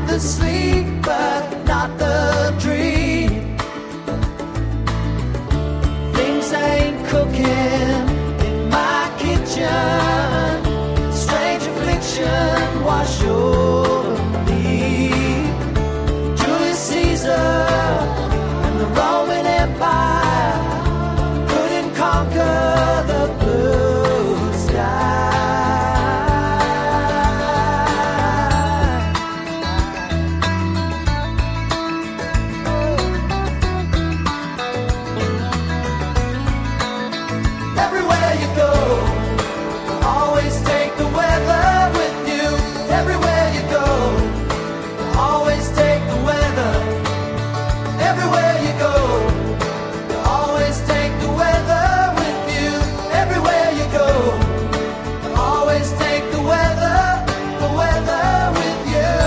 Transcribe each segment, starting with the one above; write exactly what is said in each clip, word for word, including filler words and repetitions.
the sleep, but not the dream. Things ain't cooking in my kitchen. Strange affliction wash over me. Julius Caesar and the Roman Empire couldn't conquer the blue sky. Everywhere you go, always take the weather with you. Everywhere you go, always take the weather. Everywhere you go, always take the weather with you. Everywhere you go, always take the weather, the weather with you.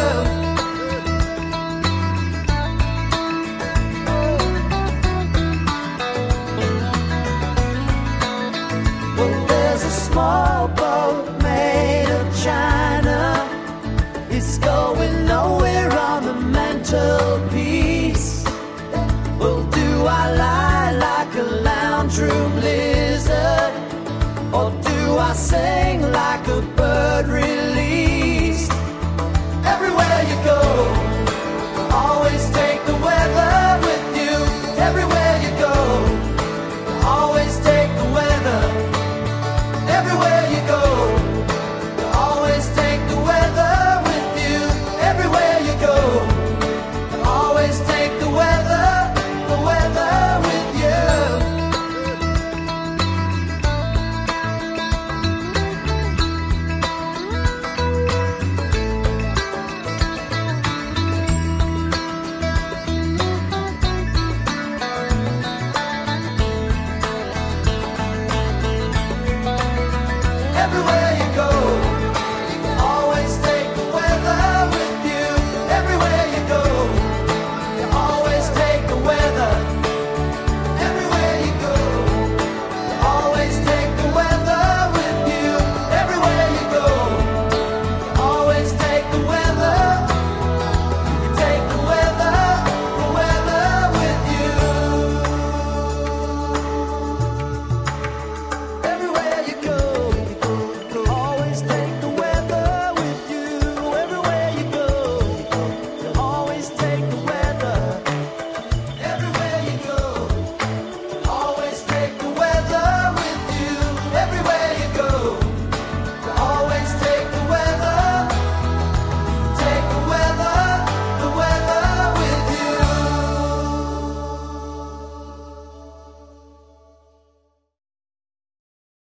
Well, there's a small boat made of China. It's going nowhere on the mantelpiece. Well, do I lie like a lounge room lizard, or do I sing like a bird released? Everywhere you go, always take the weather with you. Everywhere you go, always take the weather. Everywhere you go, always take the weather with you. Everywhere you go, always take the weather, the weather with you. Everywhere you go,